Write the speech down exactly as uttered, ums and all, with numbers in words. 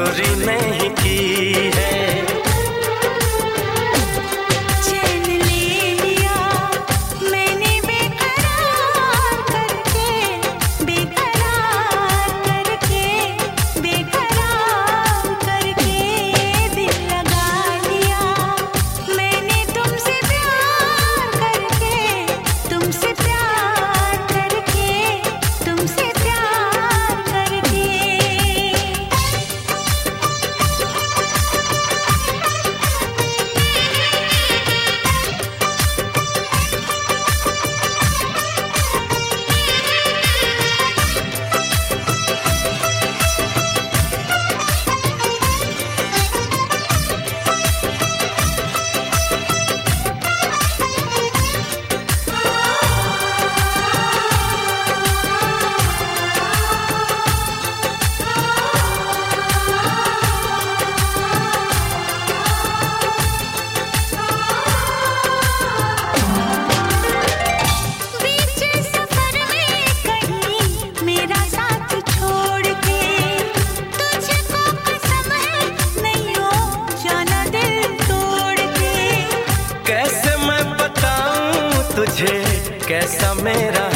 चोरी नहीं की है। चैन ले लिया मैंने बेकरार करके, बेकरार करके, बेकरार करके दिल लगा लिया मैंने तुमसे प्यार करके, तुमसे प्यार करके, तुमसे प्यार करके। बीच सफर में कहीं मेरा साथ छोड़ के, तुझको कसम है नहीं हो जाना दिल तोड़ के। कैसे मैं बताऊं तुझे कैसा मेरा